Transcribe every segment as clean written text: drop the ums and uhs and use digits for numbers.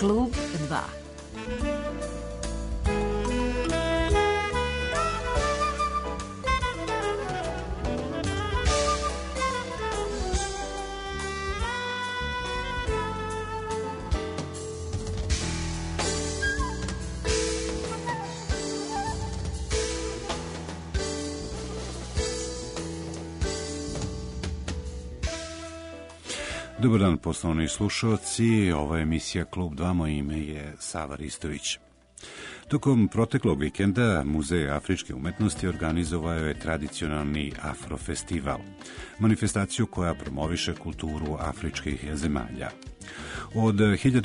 Klub 2. Dobar dan, poštovani slušalci, ovo je emisija Klub 2, moje ime je Sava Ristović. Tokom proteklog vikenda Muzej afričke umetnosti organizovao je tradicionalni Afrofestival, manifestaciju koja promoviše kulturu afričkih zemalja. Od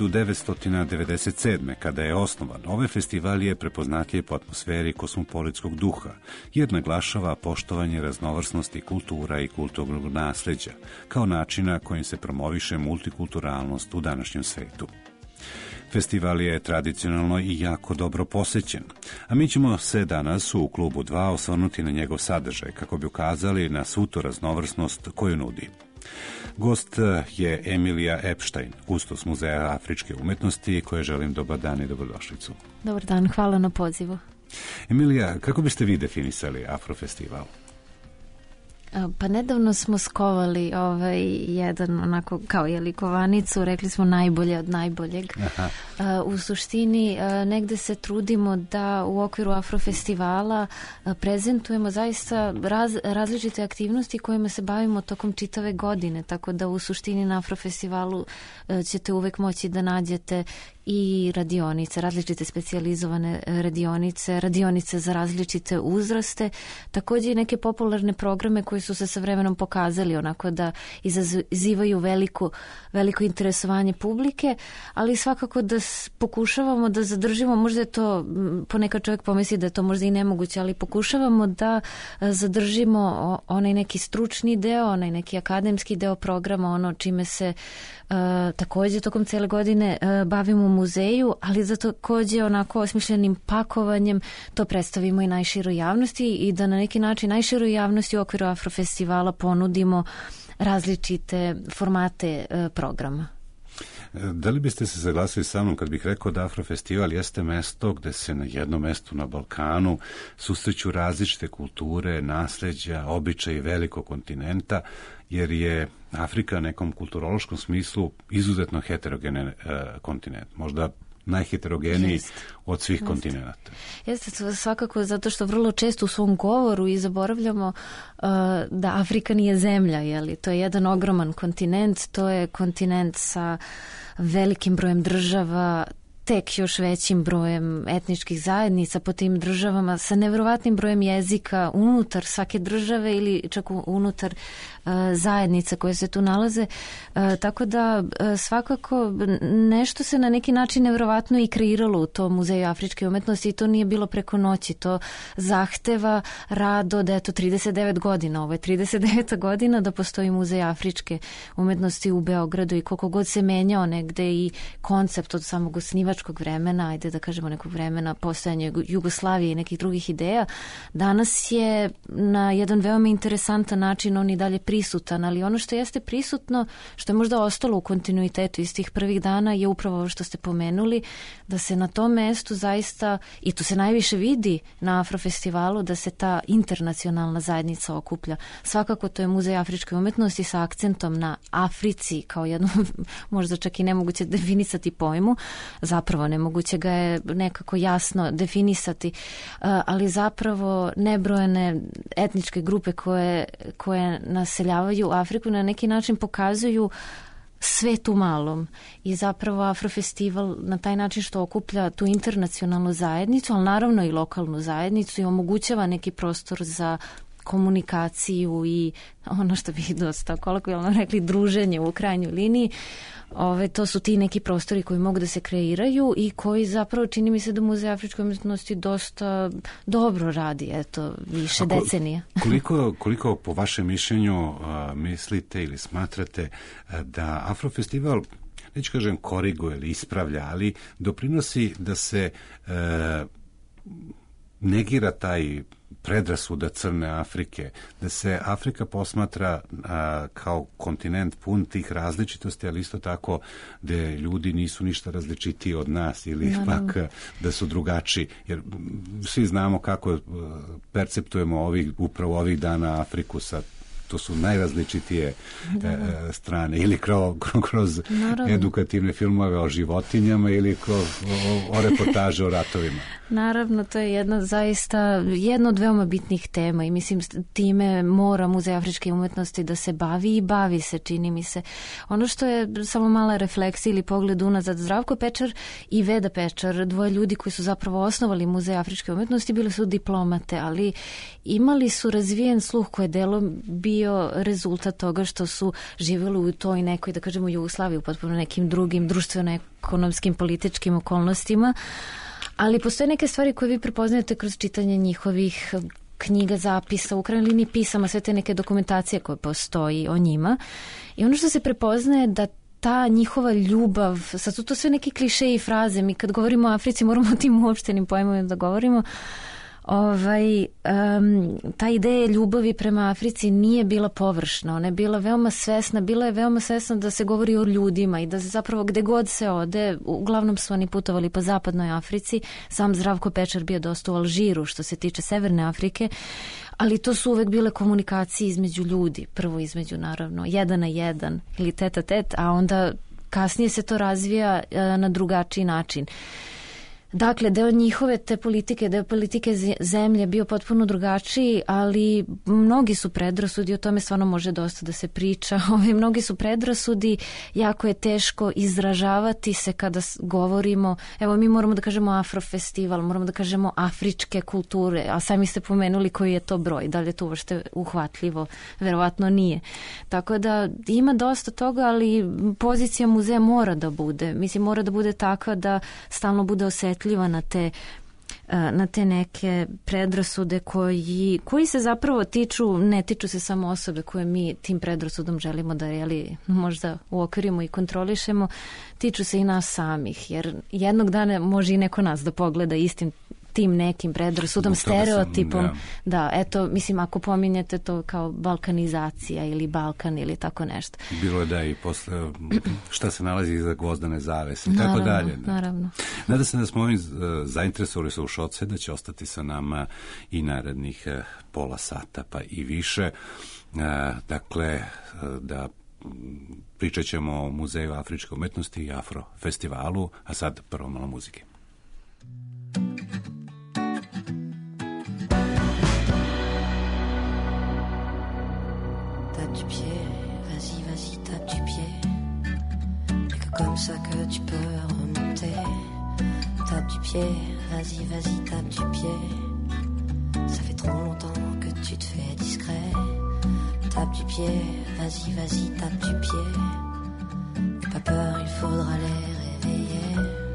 1997. kada je osnovan, ovaj festival je prepoznatljiv po atmosferi kosmopolitskog duha, jer naglašava poštovanje raznovrsnosti kultura i kulturnog nasleđa, kao načina kojim se promoviše multikulturalnost u današnjem svetu. Festival je tradicionalno i jako dobro posećen, a mi ćemo se danas u Klubu 2 osvrnuti na njegov sadržaj kako bi ukazali na svu tu raznovrsnost koju nudi. Gost je Emilija Epstein, kustos Muzeja afričke umetnosti, koje želim dobar dan i dobrodošlicu. Dobar dan, hvala na pozivu. Emilija, kako biste vi definisali Afrofestival? Pa nedavno smo skovali jedan onako kao kovanicu, rekli smo najbolje od najboljeg. U suštini negde se trudimo da u okviru Afrofestivala prezentujemo zaista različite aktivnosti kojima se bavimo tokom čitave godine, tako da u suštini na Afrofestivalu ćete uvek moći da nađete i radionice, različite specijalizovane radionice za različite uzraste, takođe i neke popularne programe koji su se sa vremenom pokazali onako da izazivaju veliko interesovanje publike, ali svakako da pokušavamo da zadržimo, možda je to, ponekad čovjek pomisli da je to možda i nemoguće, ali pokušavamo da zadržimo onaj neki stručni deo, onaj neki akademski deo programa, ono čime se takođe tokom cele godine bavimo u muzeju, ali za takođe onako osmišljenim pakovanjem to predstavimo i najširoj javnosti i da na neki način najširoj javnosti u okviru Afrofestivala ponudimo različite formate programa. Da li biste se saglasili sa mnom kad bih rekao da Afrofestival jeste mesto gde se na jednom mestu na Balkanu susreću različite kulture, nasleđa, običaji velikog kontinenta, jer je Afrika u nekom kulturološkom smislu izuzetno heterogen kontinent, možda najheterogeniji od svih kontinenta. Jeste, svakako zato što vrlo često u svom govoru i zaboravljamo da Afrika nije zemlja, jeli? To je jedan ogroman kontinent, to je kontinent sa velikim brojem država, tek još većim brojem etničkih zajednica po tim državama, sa neverovatnim brojem jezika unutar svake države ili čak unutar zajednica koje se tu nalaze. Tako da svakako nešto se na neki način neverovatno i kreiralo u tom Muzeju afričke umetnosti i to nije bilo preko noći. To zahteva rad od 39 godina. Ovo je 39. godina da postoji Muzej afričke umetnosti u Beogradu i koliko god se menjao negde i koncept od samog osnivačkog vremena, ajde da kažemo nekog vremena postojanja Jugoslavije i nekih drugih ideja, danas je na jedan veoma interesantan način on i dalje prisutan, ali ono što jeste prisutno, što je možda ostalo u kontinuitetu iz tih prvih dana je upravo ovo što ste pomenuli, da se na tom mestu zaista, i to se najviše vidi na Afrofestivalu, da se ta internacionalna zajednica okuplja. Svakako to je Muzej afričke umetnosti sa akcentom na Africi kao jednu, možda čak i nemoguće definisati pojmu, zapravo nemoguće ga je nekako jasno definisati, ali zapravo nebrojene etničke grupe koje naseljavaju Afriku na neki način pokazuju svet u malom i zapravo Afrofestival na taj način što okuplja tu internacionalnu zajednicu, ali naravno i lokalnu zajednicu i omogućava neki prostor za komunikaciju i ono što bi dosta kolokvijalno rekli druženje u krajnjoj liniji. To su ti neki prostori koji mogu da se kreiraju i koji zapravo čini mi se da Muzej afričke umetnosti dosta dobro radi, više decenija. Koliko po vašem mišljenju mislite ili smatrate da Afrofestival, neću kažem koriguje ili ispravlja, ali doprinosi da se negira taj predrasuda crne Afrike, da se Afrika posmatra kao kontinent pun tih različitosti, ali isto tako da ljudi nisu ništa različitiji od nas ili pak da su drugačiji. Jer svi znamo kako perceptujemo upravo ovih dana Afriku sa to su najrazličitije strane ili kroz edukativne filmove o životinjama ili o reportaže o ratovima. Naravno, to je jedna od veoma bitnih tema i mislim time mora Muzej afričke umetnosti da se bavi i bavi se, čini mi se. Ono što je samo mala refleksija ili pogled unazad, Zdravko Pečar i Veda Pečar, dvoje ljudi koji su zapravo osnovali Muzej afričke umetnosti, bili su diplomate, ali imali su razvijen sluh koji je delom bio rezultat toga što su živjeli u toj nekoj, da kažemo, Jugoslaviji, u potpuno nekim drugim društveno-ekonomskim političkim okolnostima. Ali postoje neke stvari koje vi prepoznajete kroz čitanje njihovih knjiga, zapisa, u krajnjoj liniji pisama, sve te neke dokumentacije koje postoji o njima. I ono što se prepoznaje da ta njihova ljubav, sad su to sve neki klišeji i fraze, mi kad govorimo o Africi moramo o tim uopštenim pojmovima da govorimo. Ta ideja ljubavi prema Africi nije bila površna, ona je bila veoma svesna, bila je veoma svesna da se govori o ljudima i da se zapravo gde god se ode, uglavnom su oni putovali po zapadnoj Africi, sam Zdravko Pečar bio dosta u Alžiru što se tiče Severne Afrike, ali to su uvek bile komunikacije između ljudi, prvo između naravno jedan na jedan ili tete a tet, a onda kasnije se to razvija na drugačiji način. Dakle, deo njihove te politike, deo politike zemlje bio potpuno drugačiji, ali mnogi su predrasudi, o tome stvarno može dosta da se priča. Mnogi su predrasudi, jako je teško izražavati se kada govorimo, evo mi moramo da kažemo Afrofestival, moramo da kažemo afričke kulture, a sami ste pomenuli koji je to broj, da li je to uopšte uhvatljivo, verovatno nije. Tako da ima dosta toga, ali pozicija muzeja mora da bude, mislim mora da bude takva da stalno bude osjetljiva na te neke predrasude koji se zapravo ne tiču se samo osobe koje mi tim predrasudom želimo da možda uokvirimo i kontrolišemo, tiču se i nas samih, jer jednog dana može i neko nas da pogleda istim tim nekim predrasudom, stereotipom. Da, eto, mislim, ako pominjete to kao balkanizacija ili Balkan ili tako nešto. Bilo je da i posle šta se nalazi iza gvozdane zavese i tako dalje. Naravno. Nada se da smo ovim zainteresovali slušaoce da će ostati sa nama i narednih pola sata pa i više. Dakle, da pričat ćemo o Muzeju afričke umetnosti i Afrofestivalu, a sad prvo malo muzike. Du pied, vas-y, tape du pied. Y'a que comme ça que tu peux remonter. Tape du pied, vas-y, tape du pied. Ça fait trop longtemps que tu te fais discret. Tape du pied, vas-y, tape du pied. N'aie pas peur, il faudra les réveiller.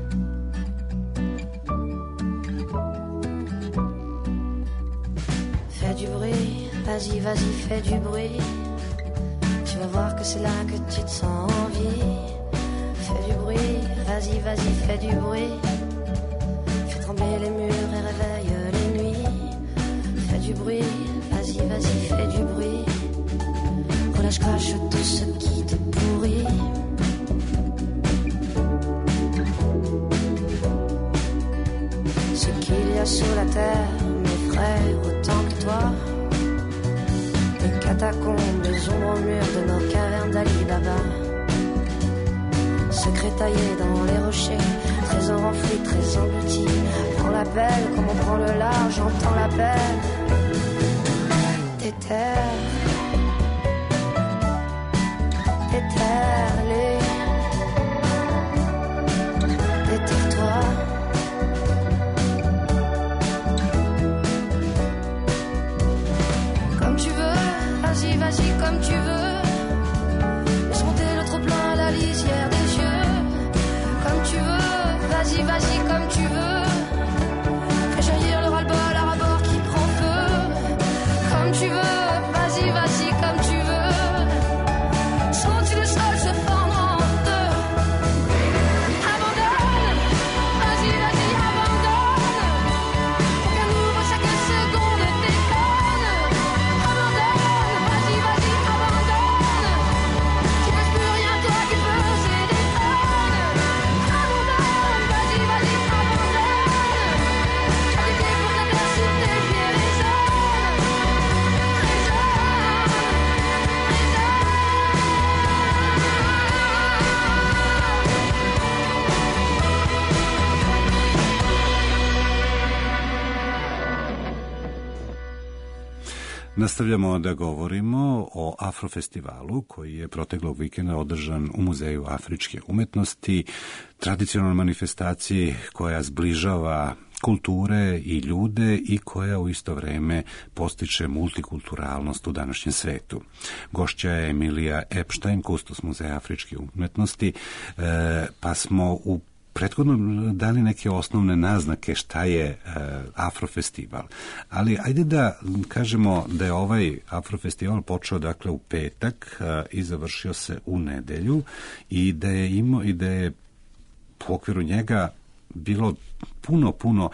Fais du bruit, vas-y, fais du bruit. Tu vas voir que c'est là que tu te sens en vie. Fais du bruit, vas-y, fais du bruit. Fais trembler les murs et réveille les nuits. Fais du bruit, vas-y, fais du bruit. Relâche, crache tout ce qui te pourrit. Ce qu'il y a sous la terre m'effraie autant que toi. Les catacombes, les ombres au mur de nos cavernes d'Ali Baba. Secrets taillés dans les rochers, trésors enfouis, très engloutis. Prends l'appel comme on prend le large, j'entends l'appel des terres, des territoires. Vas-y, comme tu veux. Laisse monter le trop-plein à la lisière des yeux. Comme tu veux, vas-y, comme tu veux. Fais jaillir le ras-le-bol à rabord qui prend feu. Comme tu veux, vas-y, comme tu veux. Sens-tu le sol se fendre en deux? Abandonne, vas-y, abandonne. Pour qu'un ouvre chaque seconde tes Nastavljamo da govorimo o Afrofestivalu koji je proteklog vikenda održan u Muzeju afričke umetnosti, tradicionalnoj manifestaciji koja zbližava kulture i ljude i koja u isto vreme postiče multikulturalnost u današnjem svetu. Gošća je Emilija Epstein, kustos Muzeja afričke umetnosti, pa smo u prethodno dali neke osnovne naznake šta je Afrofestival. Ali ajde da kažemo da je ovaj Afrofestival počeo dakle u petak i završio se u nedelju i da je u okviru njega bilo puno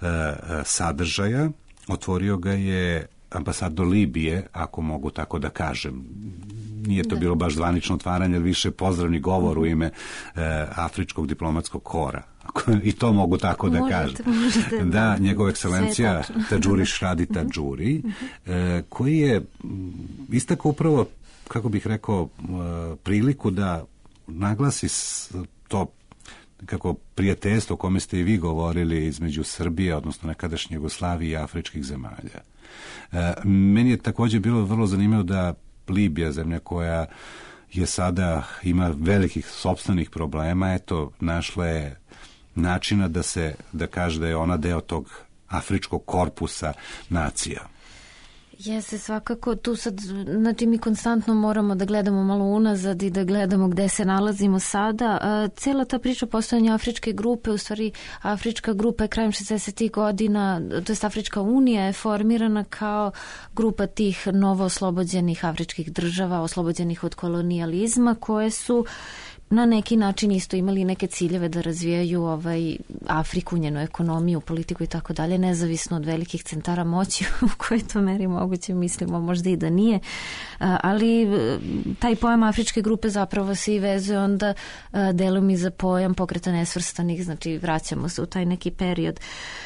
sadržaja. Otvorio ga je ambasador Libije, ako mogu tako da kažem. Nije to bilo baš zvanično otvaranje, ali više pozdravni govor u ime Afričkog diplomatskog kora. I to mogu tako da kažem. Da, njegova ekscelencija Tadžuri Šradi Tadžuri, koji je istakao upravo, kako bih rekao, priliku da naglasi to kako prijateljstvo o kome ste i vi govorili između Srbije, odnosno nekadašnje Jugoslavije i afričkih zemalja. Meni je također bilo vrlo zanimljivo da Libija, zemlja koja je sada ima velikih sopstvenih problema, eto, našla je načina da kaže da je ona deo tog afričkog korpusa nacija. Jeste, svakako tu sad, znači mi konstantno moramo da gledamo malo unazad i da gledamo gde se nalazimo sada. Cijela ta priča postojanja Afričke grupe, u stvari Afrička grupa je krajem 60. godina, to jest Afrička unija je formirana kao grupa tih novo oslobođenih afričkih država, oslobođenih od kolonijalizma, koje su na neki način isto imali neke ciljeve da razvijaju Afriku, njenu ekonomiju, politiku i tako dalje, nezavisno od velikih centara moći u kojoj to meri moguće, mislimo možda i da nije, ali taj pojam Afričke grupe zapravo se i vezuje onda delom i za pojam Pokreta nesvrstanih, znači vraćamo se u taj neki period.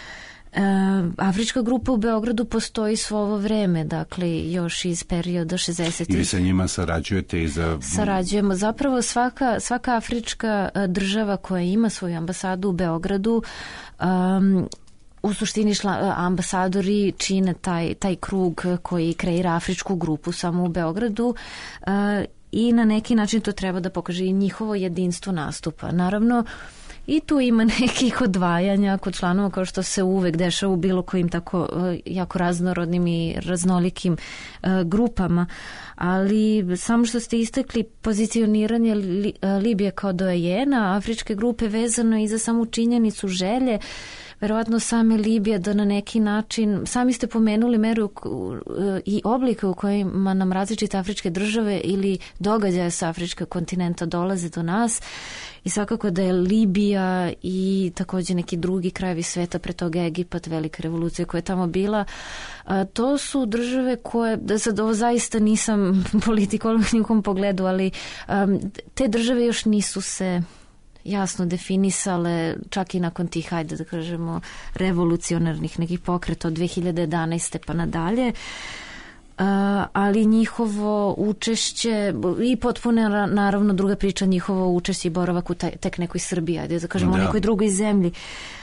Afrička grupa u Beogradu postoji svo ovo vreme, dakle još iz perioda 60. I vi sa njima sarađujete i za... Sarađujemo. Zapravo svaka afrička država koja ima svoju ambasadu u Beogradu, u suštini ambasadori čine taj krug koji kreira Afričku grupu samo u Beogradu i na neki način to treba da pokaže i njihovo jedinstvo nastupa. Naravno, i tu ima nekih odvajanja kod članova, kao što se uvek dešava u bilo kojim tako jako raznorodnim i raznolikim grupama, ali samo što ste istakli pozicioniranje Libije kao doajena Afričke grupe vezano i za samu činjenicu želje verovatno same Libije da na neki način, sami ste pomenuli meru i oblike u kojima nam različite afričke države ili događaje sa afričkog kontinenta dolaze do nas i svakako da je Libija i također neki drugi krajevi sveta, pre toga Egipat, velika revolucija koja je tamo bila, to su države koje, da sad ovo zaista nisam politikolog u nikom pogledu, ali te države još nisu se jasno definisale, čak i nakon tih, hajde da kažemo, revolucionarnih nekih pokreta od 2011. pa nadalje, ali njihovo učešće i potpuno naravno druga priča, njihovo učešće i boravak u tek nekoj Srbiji, ajde da kažemo, u nekoj drugoj zemlji.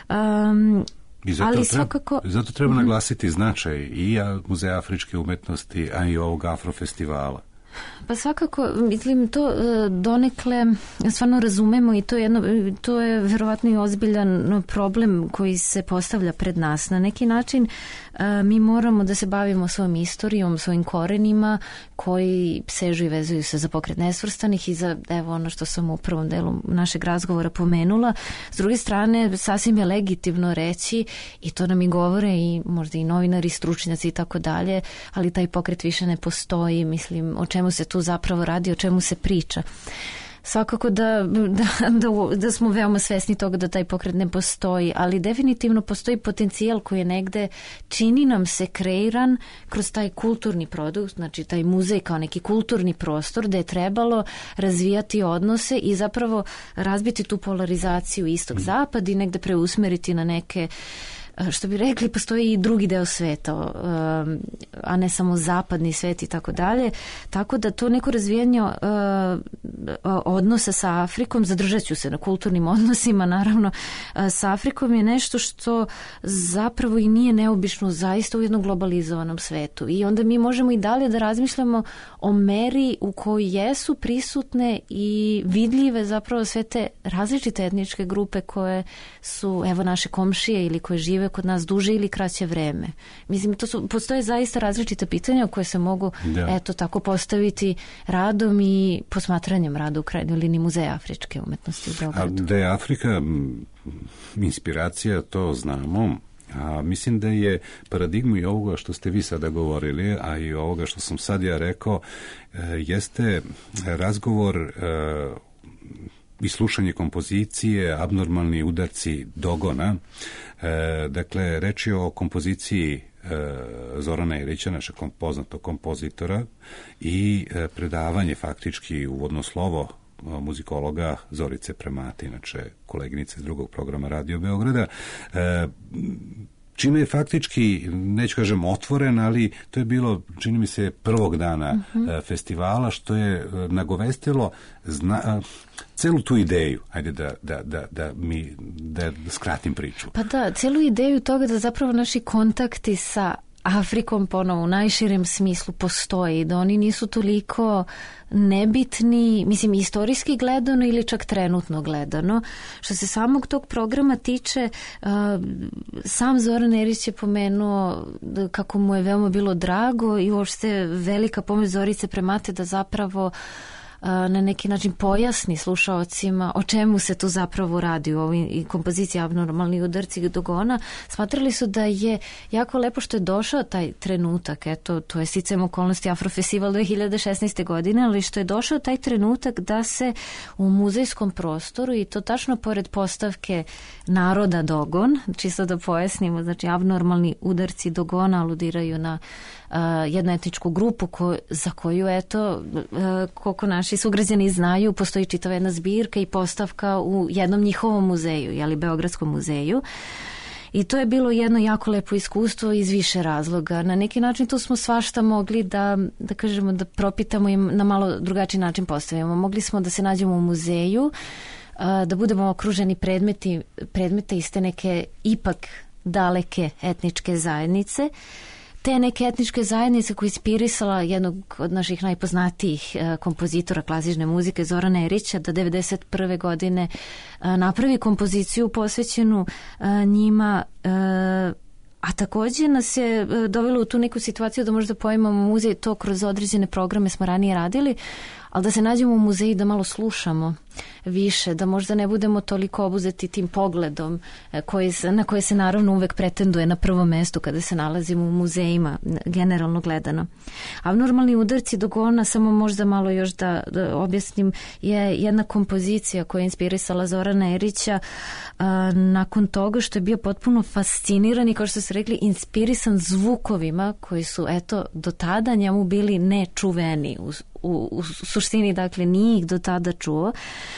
I zato treba naglasiti značaj i Muzeja afričke umetnosti, a i ovog Afrofestivala. Pa svakako, mislim, to donekle stvarno razumemo i to je verovatno i ozbiljan problem koji se postavlja pred nas. Na neki način mi moramo da se bavimo svojom istorijom, svojim korenima koji sežu i vezuju se za Pokret nesvrstanih i za, evo, ono što sam u prvom delu našeg razgovora pomenula. S druge strane, sasvim je legitimno reći, i to nam i govore i možda i novinari, stručnjaci i tako dalje, ali taj pokret više ne postoji. Mislim, o čemu se tu zapravo radi, o čemu se priča. Svakako da smo veoma svesni toga da taj pokret ne postoji, ali definitivno postoji potencijal koji je negde, čini nam se, kreiran kroz taj kulturni produkt, znači taj muzej kao neki kulturni prostor gde je trebalo razvijati odnose i zapravo razbiti tu polarizaciju istok-zapad i negde preusmeriti na neke što bi rekli, postoji i drugi deo sveta, a ne samo zapadni svet i tako dalje. Tako da to neko razvijanje odnosa sa Afrikom, zadržat ću se na kulturnim odnosima, naravno, sa Afrikom je nešto što zapravo i nije neobično zaista u jednom globalizovanom svetu. I onda mi možemo i dalje da razmišljamo o meri u kojoj jesu prisutne i vidljive zapravo sve te različite etničke grupe koje su, evo, naše komšije ili koje žive kod nas duže ili kraće vreme. Mislim, postoje zaista različite pitanja koje se mogu eto tako postaviti radom i posmatranjem rada u krajnjoj liniji Muzeja afričke umetnosti u Beogradu. A da je Afrika inspiracija, to znamo. A mislim da je paradigma i ovoga što ste vi sada govorili, a i ovoga što sam sad ja rekao, jeste razgovor i slušanje kompozicije, abnormalni udarci dogona. Dakle, reč je o kompoziciji Zorana Erića, našeg poznatog kompozitora, i predavanje, faktički uvodno slovo muzikologa Zorice Premate, inače koleginice iz drugog programa Radio Beograda, čime je faktički, neću kažem otvoren, ali to je bilo, čini mi se, prvog dana festivala, što je nagovestilo celu tu ideju. Ajde da skratim priču. Pa da, celu ideju toga da zapravo naši kontakti sa Afrikom ponovo u najširem smislu postoji, da oni nisu toliko nebitni, mislim, istorijski gledano ili čak trenutno gledano. Što se samog tog programa tiče, sam Zoran Erić je pomenuo kako mu je veoma bilo drago i uopšte velika pomoć Zorice Premate da zapravo na neki način pojasni slušaocima o čemu se tu zapravo radi u ovoj kompoziciji Abnormalni udarci dogona. Smatrali su da je jako lepo što je došao taj trenutak, eto, to je sticajem okolnosti Afrofestival 2016. godine, ali što je došao taj trenutak da se u muzejskom prostoru, i to tačno pored postavke Naroda Dogon, čisto da pojasnimo, znači Abnormalni udarci dogona aludiraju na jednu etničku grupu za koju, eto, koliko naši sugrađani znaju, postoji čitava jedna zbirka i postavka u jednom njihovom muzeju, jeli, Beogradskom muzeju. I to je bilo jedno jako lepo iskustvo iz više razloga. Na neki način tu smo svašta mogli da kažemo, da propitamo i na malo drugačiji način postavimo. Mogli smo da se nađemo u muzeju, da budemo okruženi predmete iz te neke ipak daleke etničke zajednice, te neke etničke zajednice koja je inspirisala jednog od naših najpoznatijih kompozitora klasične muzike, Zorana Erića, da 1991. godine napravi kompoziciju posvećenu njima, a također nas je dovelo u tu neku situaciju da možda poimamo muzej, to kroz određene programe smo ranije radili, ali da se nađemo u muzeji, da malo slušamo više, da možda ne budemo toliko obuzeti tim pogledom na koje se naravno uvek pretenduje na prvom mestu kada se nalazimo u muzejima, generalno gledano. Abnormalni udarci dogona, samo možda malo još da objasnim, je jedna kompozicija koja je inspirisala Zorana Erića nakon toga što je bio potpuno fasciniran i, kao što ste rekli, inspirisan zvukovima koji su, eto, do tada njemu bili nečuveni. U suštini, dakle, nije ih do tada čuo.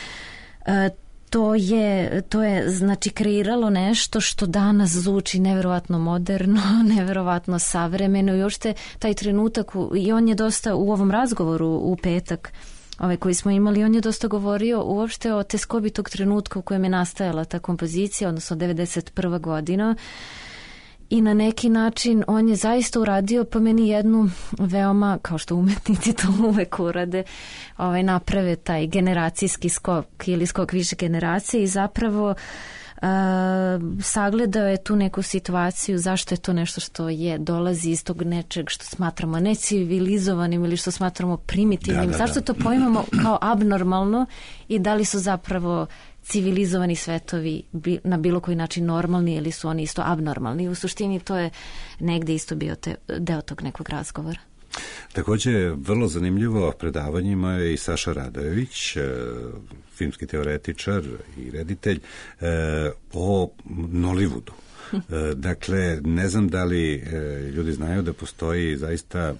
To je znači kreiralo nešto što danas zvuči neverovatno moderno, neverovatno savremeno, i uopšte taj trenutak, i on je dosta u ovom razgovoru u petak koji smo imali, on je dosta govorio uopšte o teskobi tog trenutka u kojem je nastajala ta kompozicija, odnosno 1991. godina. I na neki način on je zaista uradio po meni jednu veoma, kao što umetnici to uvek urade, naprave taj generacijski skok ili skok više generacije i zapravo sagledao je tu neku situaciju, zašto je to nešto što dolazi iz tog nečeg što smatramo necivilizovanim ili što smatramo primitivnim. Zašto to poimamo kao abnormalno i da li su zapravo civilizovani svetovi na bilo koji način normalni ili su oni isto abnormalni. U suštini to je negde isto bio deo tog nekog razgovora. Također, vrlo zanimljivo predavanjima je i Saša Radojević, filmski teoretičar i reditelj, o Nollywoodu. Dakle, ne znam da li ljudi znaju da postoji zaista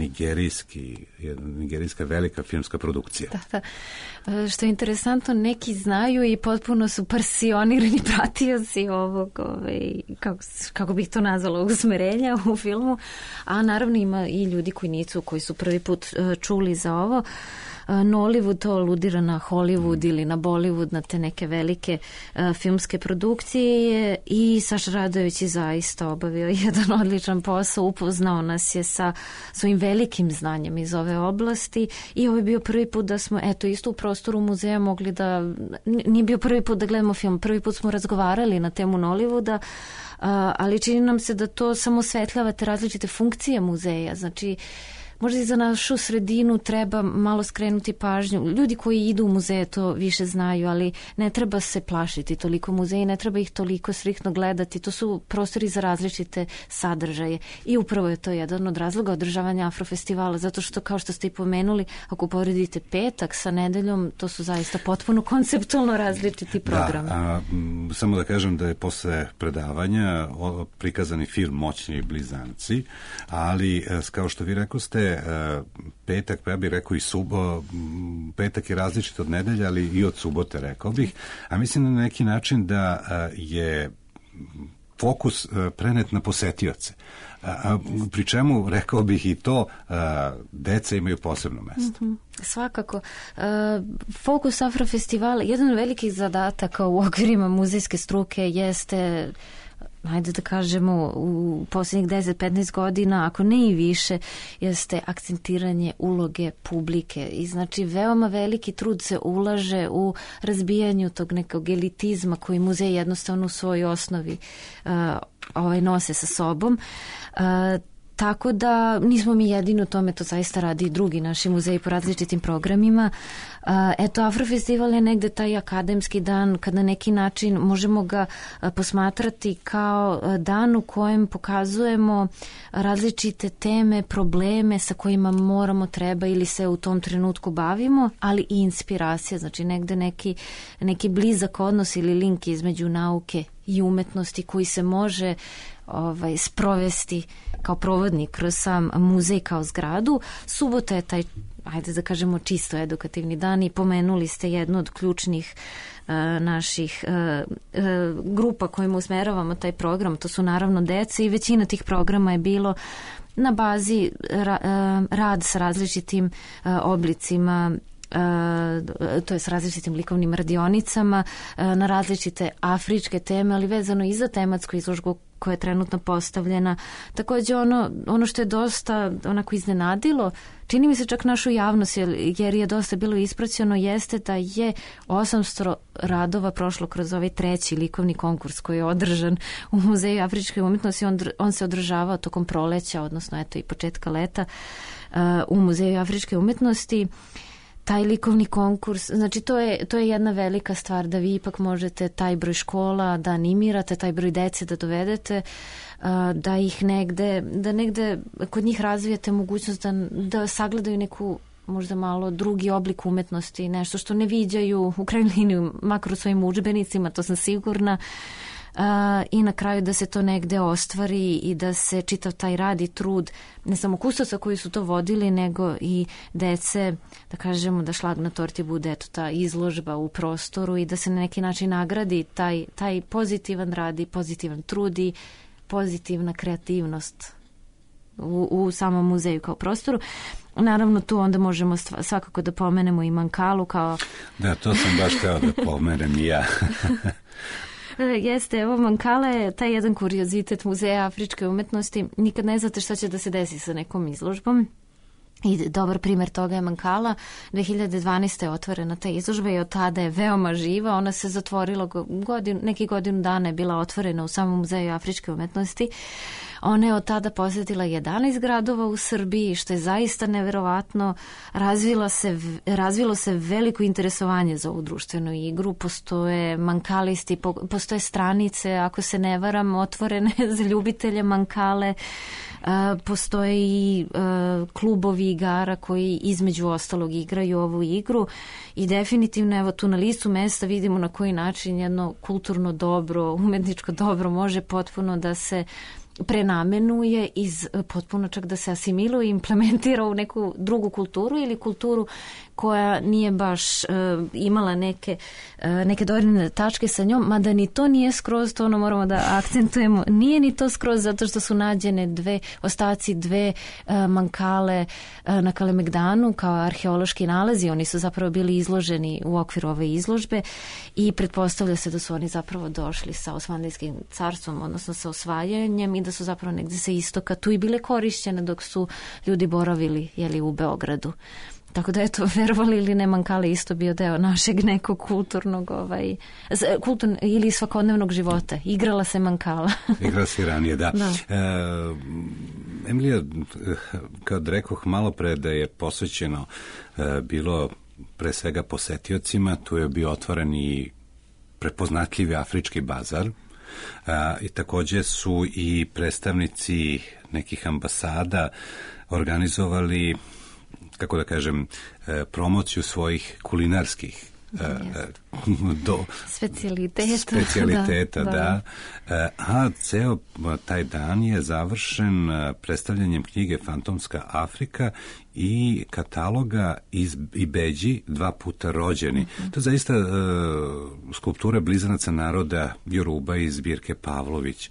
nigerijska velika filmska produkcija. Da. Što je interesantno, neki znaju i potpuno su pasionirani pratioci ovog, kako bih to nazvala, usmerenja u filmu, a naravno ima i ljudi koji su prvi put čuli za ovo. Nollywood to aludira na Hollywood ili na Bollywood, na te neke velike filmske produkcije, i Saša Radojević je zaista obavio jedan odličan posao, upoznao nas je sa svojim velikim znanjem iz ove oblasti, i ovo je bio prvi put da smo isto u prostoru muzeja mogli da, nije bio prvi put da gledamo film, prvi put smo razgovarali na temu Nollywooda, ali čini nam se da to samo osvetljava te različite funkcije muzeja. Znači, možda i za našu sredinu treba malo skrenuti pažnju. Ljudi koji idu u muzeje to više znaju, ali ne treba se plašiti toliko muzeja, ne treba ih toliko striktno gledati. To su prostori za različite sadržaje. I upravo je to jedan od razloga održavanja Afrofestivala, zato što, kao što ste i pomenuli, ako poredite petak sa nedeljom, to su zaista potpuno konceptualno različiti programi. Da, samo da kažem da je posle predavanja prikazani film Moćni blizanci, ali kao što vi rekoste, petak, pa ja bih rekao i petak je različit od nedelja, ali i od subote, rekao bih. A mislim na neki način da je fokus prenet na posetioce. Pri čemu, rekao bih i to, deca imaju posebno mesto. Svakako. Fokus Afrofestivala, jedan od velikih zadataka u okvirima muzejske struke jeste, ajde da kažemo, u posljednjih 10-15 godina, ako ne i više, jeste akcentiranje uloge publike. I znači veoma veliki trud se ulaže u razbijanju tog nekog elitizma koji muzej jednostavno u svojoj osnovi nose sa sobom. Tako da nismo mi jedini u tome, to zaista radi i drugi naši muzeji po različitim programima. Eto, Afrofestival je negde taj akademski dan kad na neki način možemo ga posmatrati kao dan u kojem pokazujemo različite teme, probleme sa kojima treba ili se u tom trenutku bavimo, ali i inspiracija, znači negde neki blizak odnos ili link između nauke i umetnosti koji se može sprovesti kao provodnik kroz sam muzej kao zgradu. Subota je taj, ajde da kažemo, čisto edukativni dan, i pomenuli ste jednu od ključnih naših grupa kojima usmeravamo taj program. To su naravno deca, i većina tih programa je bilo na bazi rad sa različitim oblicima, to je s različitim likovnim radionicama na različite afričke teme, ali vezano i za tematsku izložbu koja je trenutno postavljena. Također ono što je dosta onako iznenadilo, čini mi se čak našu javnost, jer je dosta bilo ispraćeno, jeste da je 800 radova prošlo kroz ovaj 3. likovni konkurs koji je održan u Muzeju afričke umjetnosti. On se održavao tokom proleća, odnosno i početka leta u Muzeju afričke umjetnosti. Taj likovni konkurs, znači to je jedna velika stvar, da vi ipak možete taj broj škola da animirate, taj broj dece da dovedete, da ih negde kod njih razvijete mogućnost da sagledaju neku možda malo drugi oblik umetnosti, nešto što ne viđaju u krajnjoj liniji, makar u svojim udžbenicima, to sam sigurna. I na kraju da se to negde ostvari i da se čitav taj rad i trud ne samo kustosa koji su to vodili, nego i dece, da kažemo, da šlag na torti bude ta izložba u prostoru i da se na neki način nagradi taj pozitivan rad i pozitivan trud i pozitivna kreativnost u samom muzeju kao prostoru. Naravno, tu onda možemo svakako da pomenemo i Mankalu kao... Da, to sam baš hteo da pomenem i ja. Jeste, evo, Mankala je taj jedan kuriozitet Muzeja afričke umjetnosti. Nikad ne znate šta će da se desi sa nekom izložbom. I dobar primjer toga je Mankala. 2012. je otvorena ta izložba i od tada je veoma živa. Ona se zatvorila neki godinu dana, je bila otvorena u samom Muzeju afričke umjetnosti. Ona je od tada posjetila 11 gradova u Srbiji, što je zaista neverovatno. Razvilo se veliko interesovanje za ovu društvenu igru. Postoje mankalisti, postoje stranice, ako se ne varam, otvorene za ljubitelje mankale. Postoje i klubovi igara koji između ostalog igraju ovu igru i definitivno evo tu na listu mesta vidimo na koji način jedno kulturno dobro, umetničko dobro može potpuno da se prenamenuje potpuno čak da se asimiluje i implementira u neku drugu kulturu ili kulturu koja nije baš imala neke dodirne tačke sa njom, mada ni to nije skroz, to ono moramo da akcentujemo, nije ni to skroz zato što su nađene ostaci dve mankale na Kalemegdanu kao arheološki nalazi, oni su zapravo bili izloženi u okviru ove izložbe i pretpostavlja se da su oni zapravo došli sa Osmanlijskim carstvom, odnosno sa osvajanjem i da su zapravo negdje sa istoka tu i bile korišćene dok su ljudi boravili u Beogradu. Tako da eto, verovali ili ne, mankale isto bio deo našeg nekog kulturnog ili svakodnevnog života. Igrala se mankala. Igrala se ranije, da. Emilija, kad rekoh malo pre da je posvećeno bilo pre svega posetiocima, tu je bio otvoren i prepoznatljivi afrički bazar. I također su i predstavnici nekih ambasada organizovali, kako da kažem, promociju svojih kulinarskih specijaliteta, da. A ceo taj dan je završen predstavljanjem knjige Fantomska Afrika i kataloga i Beđi, 2 puta rođeni. To je zaista skulptura blizanaca naroda Joruba iz zbirke Pavlić,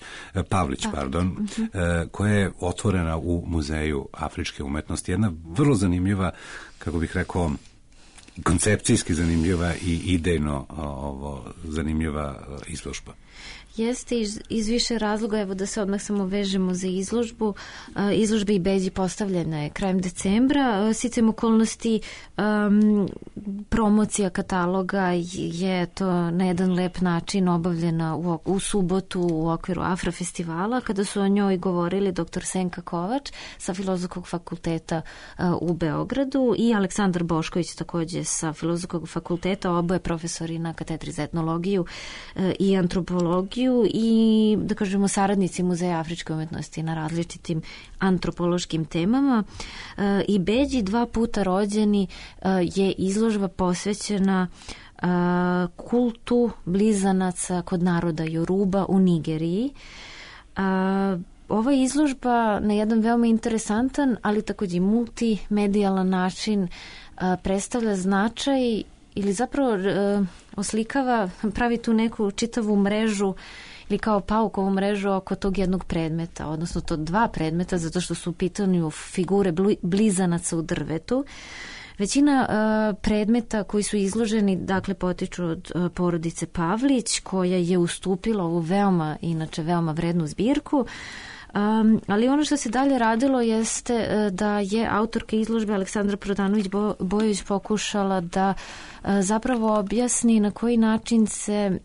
koja je otvorena u Muzeju afričke umetnosti. Jedna vrlo zanimljiva, kako bih rekao, koncepcijski zanimljiva i idejno zanimljiva izložba. Jeste iz više razloga, evo da se odmah samo vežemo za izložbu. Izložba i Beđi postavljena je krajem decembra. Sicem okolnosti promocija kataloga je to na jedan lep način obavljena u subotu u okviru Afra festivala, kada su o njoj govorili dr. Senka Kovač sa Filozofskog fakulteta u Beogradu i Aleksandar Bošković također sa Filozofskog fakulteta, oboje profesori na katedri za etnologiju i antropologiju i, da kažemo, saradnici Muzeja afričke umetnosti na različitim antropološkim temama. I Beđi, 2 puta rođeni je izložba posvećena kultu blizanaca kod naroda Joruba u Nigeriji. Ova izložba na jedan veoma interesantan, ali također multimedijalan način predstavlja značaj ili zapravo oslikava, pravi tu neku čitavu mrežu ili kao paukovu mrežu oko tog jednog predmeta, odnosno to 2 predmeta, zato što su u pitanju figure blizanaca u drvetu. Većina predmeta koji su izloženi, dakle, potiču od porodice Pavlić, koja je ustupila ovu veoma vrednu zbirku. Ali ono što se dalje radilo jeste da je autorka izložbe Aleksandra Prodanović-Bojović pokušala da zapravo objasni na koji način se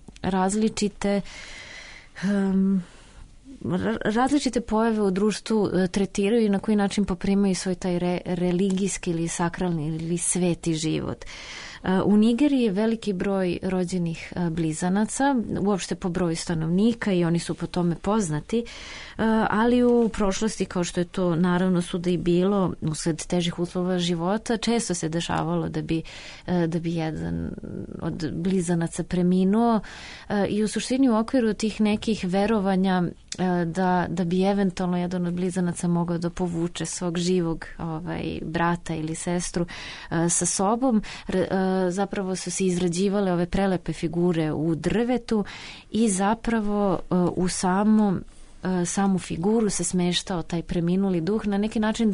različite pojave u društvu tretiraju i na koji način poprimaju svoj taj religijski ili sakralni ili sveti život. U Nigeriji je veliki broj rođenih blizanaca, uopšte po broju stanovnika i oni su po tome poznati, ali u prošlosti, kao što je to naravno svuda i bilo, usled težih uslova života, često se dešavalo da bi jedan od blizanaca preminuo i u suštini u okviru tih nekih verovanja da bi eventualno jedan od blizanaca mogao da povuče svog živog brata ili sestru sa sobom. Zapravo su se izrađivale ove prelepe figure u drvetu i zapravo u samu figuru se smeštao taj preminuli duh na neki način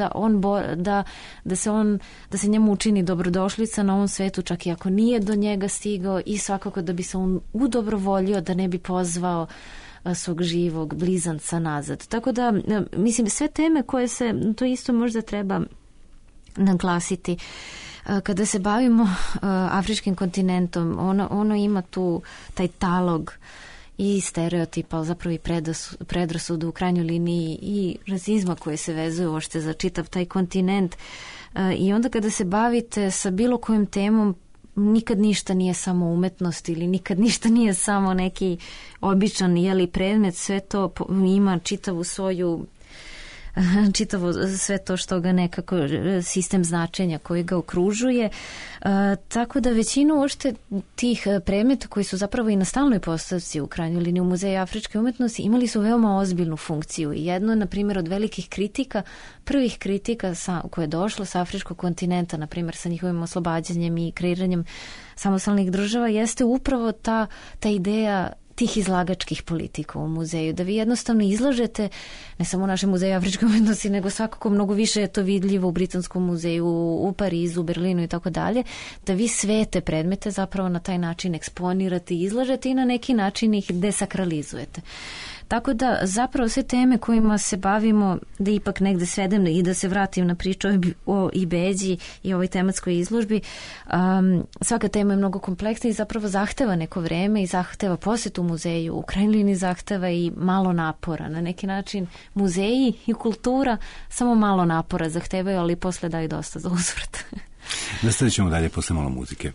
da se njemu učini dobrodošlica na ovom svetu, čak i ako nije do njega stigao, i svakako da bi se on udobrovoljio da ne bi pozvao svog živog blizanca nazad. Tako da, mislim, sve teme koje se, to isto možda treba naglasiti, kada se bavimo afričkim kontinentom, ono ima tu taj talog i stereotipa, ali zapravo i predrasuda u krajnjoj liniji i rasizma koje se vezuje uopšte za čitav taj kontinent. I onda kada se bavite sa bilo kojom temom, nikad ništa nije samo umetnost ili nikad ništa nije samo neki običan predmet, sve to ima čitavu svoju čitavo sve to što ga nekako sistem značenja koji ga okružuje. Tako da većinu uopšte tih predmeta koji su zapravo i na stalnoj postavci u krajnjoj liniji u Muzeju afričke umetnosti imali su veoma ozbiljnu funkciju. I jedno, na primjer, od velikih kritika, prvih kritika koje je došlo sa afričkog kontinenta, na primjer sa njihovim oslobađanjem i kreiranjem samostalnih država, jeste upravo ta ideja tih izlagačkih politika u muzeju, da vi jednostavno izlažete ne samo u našem muzeju afričke umetnosti, nego svakako mnogo više je to vidljivo u Britanskom muzeju, u Parizu, u Berlinu i tako dalje, da vi sve te predmete zapravo na taj način eksponirate, izlažete i na neki način ih desakralizujete. Tako da zapravo sve teme kojima se bavimo, da ipak negde svedem i da se vratim na priču o Ibeđi i ovoj tematskoj izložbi, svaka tema je mnogo kompleksna i zapravo zahteva neko vreme i zahteva posjetu muzeju. U krajnjoj liniji zahteva i malo napora. Na neki način muzeji i kultura samo malo napora zahtevaju, ali posle daju dosta za uzvrat. Nastavit ćemo dalje posle malo muzike.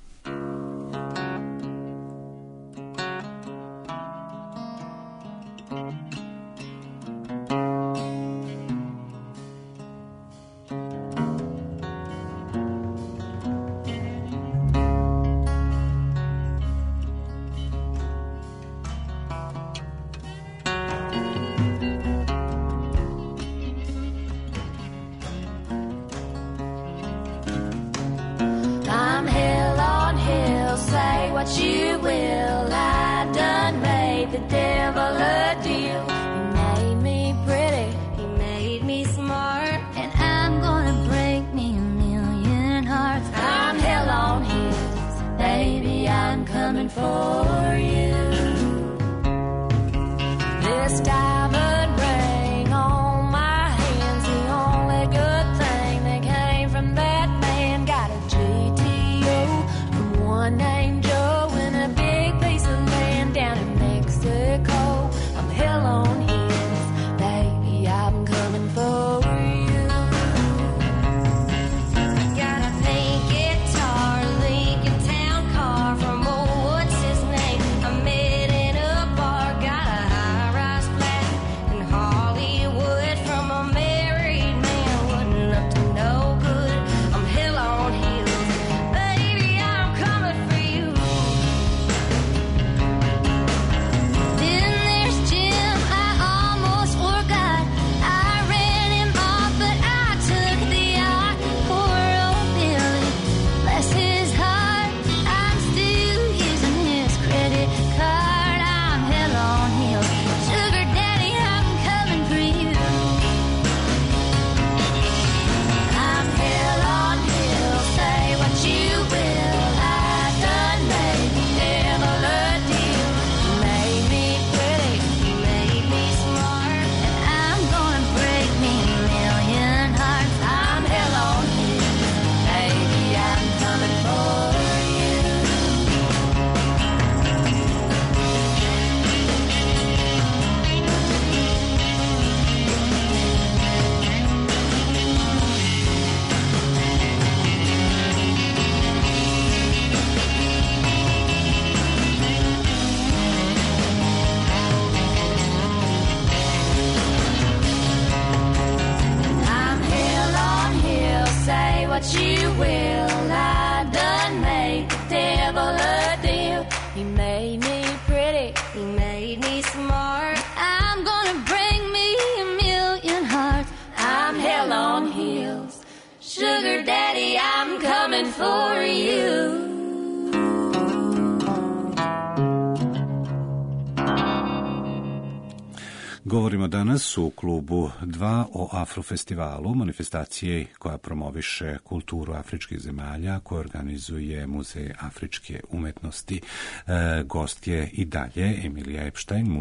Govorimo danas u klubu 2 o Afrofestivalu, manifestacije koja promoviše kulturu afričkih zemalja, koja organizuje Muzej afričke umetnosti. Gost je i dalje Emilija Epstein,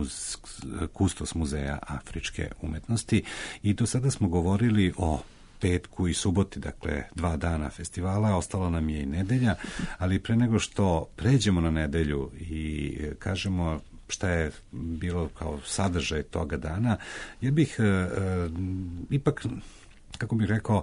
kustos Muzeja afričke umetnosti. I do sada smo govorili o petku i suboti, dakle 2 dana festivala, ostala nam je i nedelja, ali pre nego što pređemo na nedelju i kažemo šta je bilo kao sadržaj toga dana, ja bih ipak, kako bih rekao,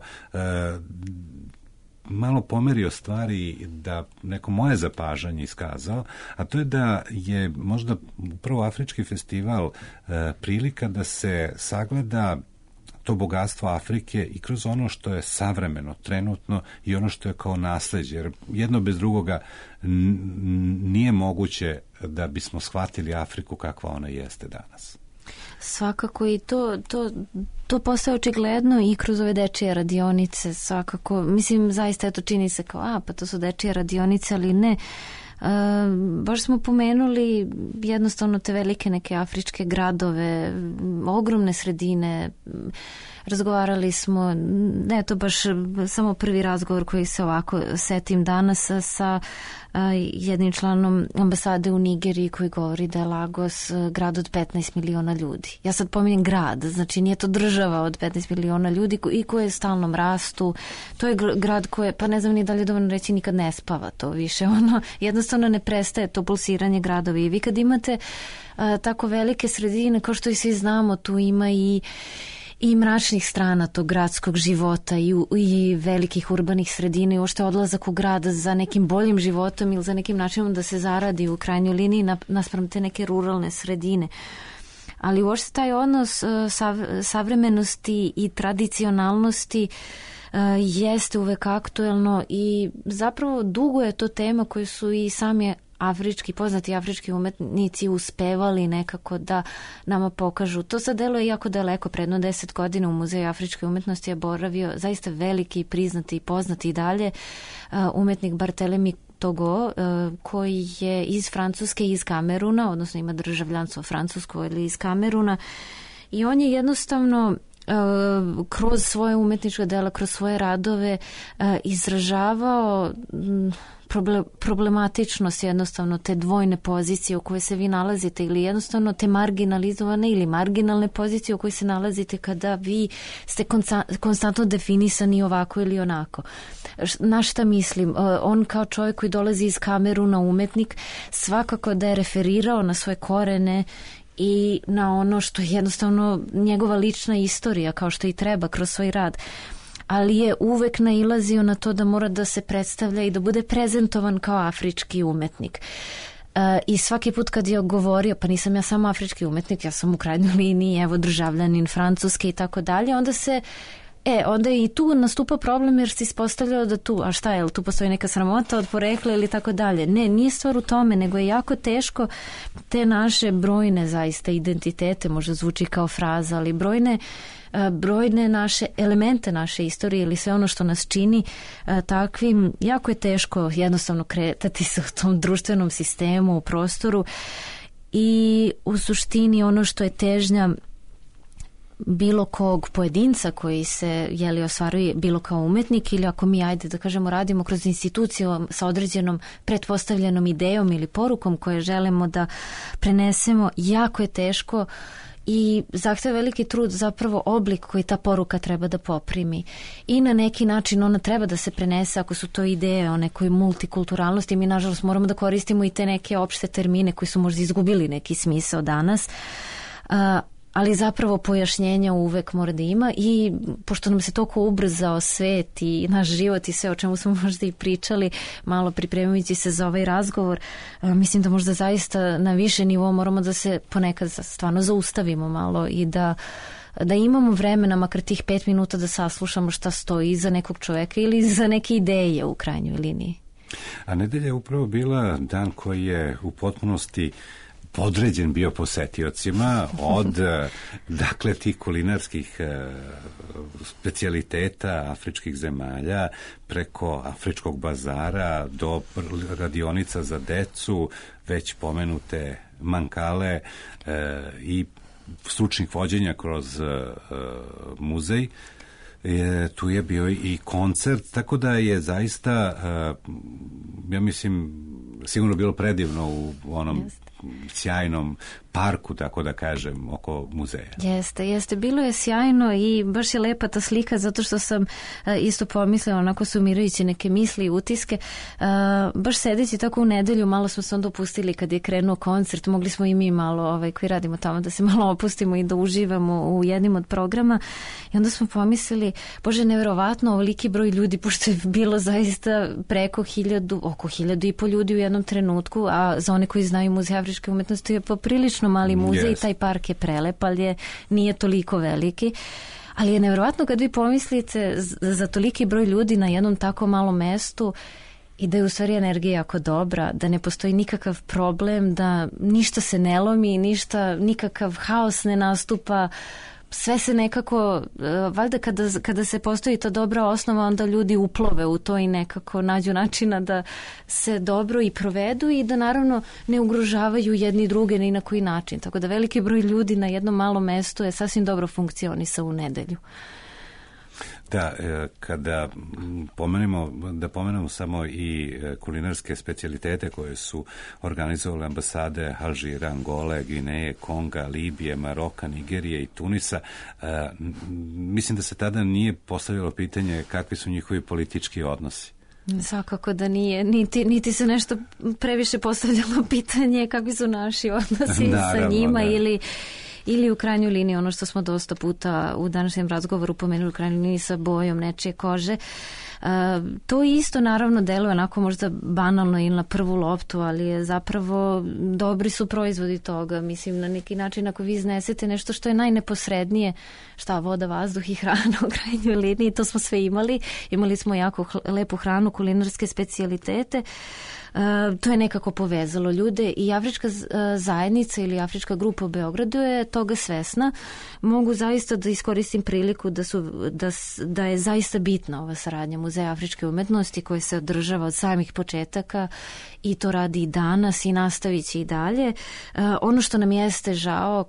malo pomerio stvari da neko moje zapažanje iskazao, a to je da je možda upravo Afrički festival prilika da se sagleda to bogatstvo Afrike i kroz ono što je savremeno, trenutno i ono što je kao nasleđe. Jer jedno bez drugoga nije moguće da bismo shvatili Afriku kakva ona jeste danas. Svakako i to postaje očigledno i kroz ove dečije radionice, svakako, mislim, zaista to čini se kao, pa to su dečije radionice, ali ne. Baš smo pomenuli jednostavno te velike neke afričke gradove, ogromne sredine, razgovarali smo, ne to baš samo prvi razgovor koji se ovako setim danas sa jednim članom ambasade u Nigeriji koji govori da je Lagos grad od 15 miliona ljudi. Ja sad pominjem grad, znači nije to država od 15 miliona ljudi i koje je stalnom rastu. To je grad koje, pa ne znam ni da li je dovoljno reći, nikad ne spava to više. Jednostavno ne prestaje to pulsiranje gradovi. I vi kad imate tako velike sredine, kao što i svi znamo, tu ima i mračnih strana tog gradskog života i velikih urbanih sredina i uopšte odlazak u grad za nekim boljim životom ili za nekim načinom da se zaradi u krajnjoj liniji naspram te neke ruralne sredine. Ali uopšte taj odnos savremenosti i tradicionalnosti jeste uvek aktuelno i zapravo dugo je to tema koju su i sami poznati afrički umetnici uspevali nekako da nama pokažu. To sad deluje jako daleko. Predno 10 godina u Muzeju afričke umetnosti je boravio zaista veliki, priznati i poznati i dalje umetnik Barthélemy Togo, koji je iz Francuske i iz Kameruna, odnosno ima državljanstvo francusko ili iz Kameruna, i on je jednostavno kroz svoje umetnička dela, kroz svoje radove izražavao problematičnost jednostavno te dvojne pozicije u kojoj se vi nalazite ili jednostavno te marginalizovane ili marginalne pozicije u kojoj se nalazite kada vi ste konstantno definisani ovako ili onako. Na šta mislim? On kao čovjek koji dolazi iz Kameruna, umetnik, svakako da je referirao na svoje korene i na ono što je jednostavno njegova lična istorija, kao što i treba kroz svoj rad. Ali je uvek nailazio na to da mora da se predstavlja i da bude prezentovan kao afrički umetnik. I svaki put kad je govorio, pa nisam ja samo afrički umetnik, ja sam u krajnjoj liniji, evo, državljanin Francuske i tako dalje, onda je i tu nastupa problem jer se ispostavljao da tu, a šta je, tu postoji neka sramota od porekla ili tako dalje. Ne, nije stvar u tome, nego je jako teško te naše brojne zaista identitete, možda zvuči kao fraza, ali brojne naše elemente naše istorije ili sve ono što nas čini takvim, jako je teško jednostavno kretati se u tom društvenom sistemu, u prostoru i u suštini ono što je težnja bilo kog pojedinca koji se ostvaruje bilo kao umetnik ili ako mi da kažemo radimo kroz instituciju sa određenom pretpostavljenom idejom ili porukom koje želimo da prenesemo, jako je teško i zahteva veliki trud, zapravo oblik koji ta poruka treba da poprimi. I na neki način ona treba da se prenese ako su to ideje o nekoj multikulturalnosti. Mi nažalost moramo da koristimo i te neke opšte termine koji su možda izgubili neki smisao danas. Ali zapravo pojašnjenja uvek mora da ima i pošto nam se toliko ubrzao svet i naš život i sve o čemu smo možda i pričali malo pripremajući se za ovaj razgovor, mislim da možda zaista na više nivo moramo da se ponekad stvarno zaustavimo malo i da imamo vremena, makar tih 5 minuta da saslušamo šta stoji iza nekog čoveka ili iza neke ideje u krajnjoj liniji. A nedelja je upravo bila dan koji je u potpunosti podređen bio posetiocima od dakle tih kulinarskih specijaliteta afričkih zemalja preko afričkog bazara do radionica za decu, već pomenute mankale i stručnih vođenja kroz muzej. Tu je bio i koncert, tako da je zaista, ja mislim, sigurno bilo predivno u onom sjajnom parku, tako da kažem, oko muzeja. Jeste. Bilo je sjajno i baš je lepa ta slika, zato što sam isto pomislila, onako sumirajući neke misli i utiske. Baš sedeći tako u nedelju, malo smo se onda opustili kad je krenuo koncert, mogli smo i mi malo, koji radimo tamo, da se malo opustimo i da uživamo u jednim od programa. I onda smo pomislili, Bože, neverovatno, ovoliki broj ljudi, pošto je bilo zaista preko 1000, oko 1500 ljudi u jednom trenutku, a za one koji znaju Muzej afričke umetnosti je poprilično mali muzej i taj park je prelep, ali nije toliko veliki. Ali je neverovatno kad vi pomislite za toliki broj ljudi na jednom tako malom mestu i da je u stvari energija jako dobra, da ne postoji nikakav problem, da ništa se ne lomi, nikakav haos ne nastupa, sve se nekako, valjda kada se postoji ta dobra osnova, onda ljudi uplove u to i nekako nađu načina da se dobro i provedu i da naravno ne ugrožavaju jedni druge ni na koji način. Tako da veliki broj ljudi na jednom malom mestu je sasvim dobro funkcionisao u nedelju. Da, kada pomenemo samo i kulinarske specijalitete koje su organizovale ambasade Alžira, Angole, Gvineje, Konga, Libije, Maroka, Nigerije i Tunisa, mislim da se tada nije postavilo pitanje kakvi su njihovi politički odnosi. Svakako da nije, niti se nešto previše postavljalo pitanje kakvi su naši odnosi sa njima ili u krajnjoj liniji ono što smo dosta puta u današnjem razgovoru pomenuli, u krajnjoj liniji sa bojom nečije kože. To isto naravno deluje onako možda banalno ili na prvu loptu, ali je zapravo dobri su proizvodi toga. Mislim, na neki način ako vi iznesete nešto što je najneposrednije, voda, vazduh i hrana u krajnjoj liniji, to smo sve imali. Imali smo jako lepu hranu, kulinarske specijalitete. To je nekako povezalo ljude i Afrička zajednica ili Afrička grupa u Beogradu je toga svesna. Mogu zaista da iskoristim priliku da je zaista bitna ova saradnja Muzeja afričke umetnosti koja se održava od samih početaka i to radi i danas i nastavit će i dalje. Ono što nam jeste žao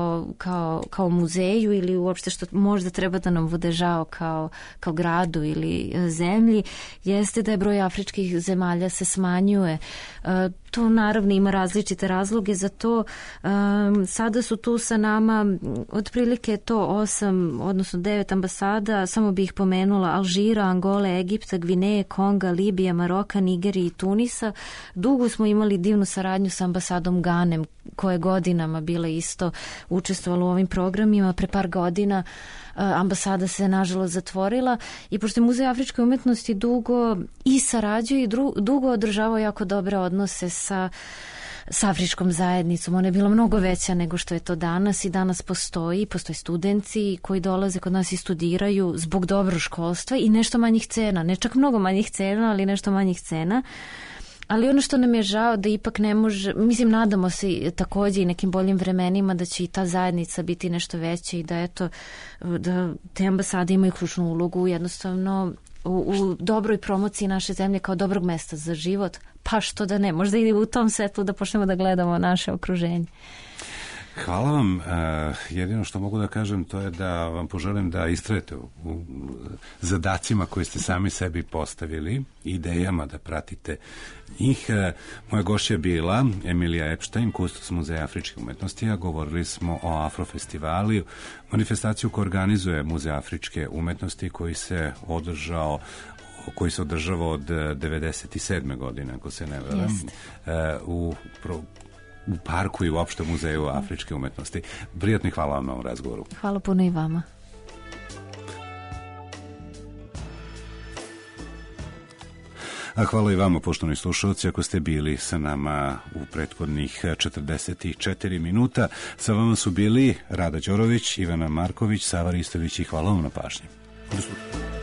kao muzeju ili uopšte što možda treba da nam bude žao kao gradu ili zemlji jeste da je broj afričkih zemalja se smanjuje. To naravno ima različite razloge za to. Sada su tu sa nama otprilike to 8, odnosno 9 ambasada, samo bih pomenula Alžira, Angole, Egipta, Gvineje, Konga, Libija, Maroka, Nigerije i Tunisa. Dugo smo imali divnu saradnju sa ambasadom Ganem, koja je godinama bila isto učestvovala u ovim programima. Pre par godina ambasada se nažalost zatvorila i pošto je Muzej afričke umetnosti dugo i sarađuje i dugo održavao jako dobre odnose sa afričkom zajednicom. Ona je bila mnogo veća nego što je to danas i danas postoje studenti koji dolaze kod nas i studiraju zbog dobrog školstva i nešto manjih cena, ne čak mnogo manjih cena, ali nešto manjih cena. Ali ono što nam je žao da ipak ne može, mislim, nadamo se također i nekim boljim vremenima da će i ta zajednica biti nešto veća i da da te ambasade imaju ključnu ulogu jednostavno u dobroj promociji naše zemlje kao dobrog mesta za život, pa što da ne, možda i u tom svetlu da počnemo da gledamo naše okruženje. Hvala vam. Jedino što mogu da kažem to je da vam poželim da istrajete u zadacima koje ste sami sebi postavili, idejama da pratite njih. Moja gošća je bila Emilija Epstein, kustos Muzeja afričke umetnosti, a govorili smo o Afrofestivali, manifestaciju koju organizuje Muzej afričke umetnosti koji se održava od 1997. godine, ako se ne varam, u parku i uopšte Muzeju afričke umetnosti. Prijatno i hvala vam na ovom razgovoru. Hvala puno i vama. A hvala i vama, poštovani slušalci, ako ste bili sa nama u prethodnih 44 minuta. Sa vama su bili Rada Đorović, Ivana Marković, Sava Ristović i hvala vam na pažnji. Do slušanja.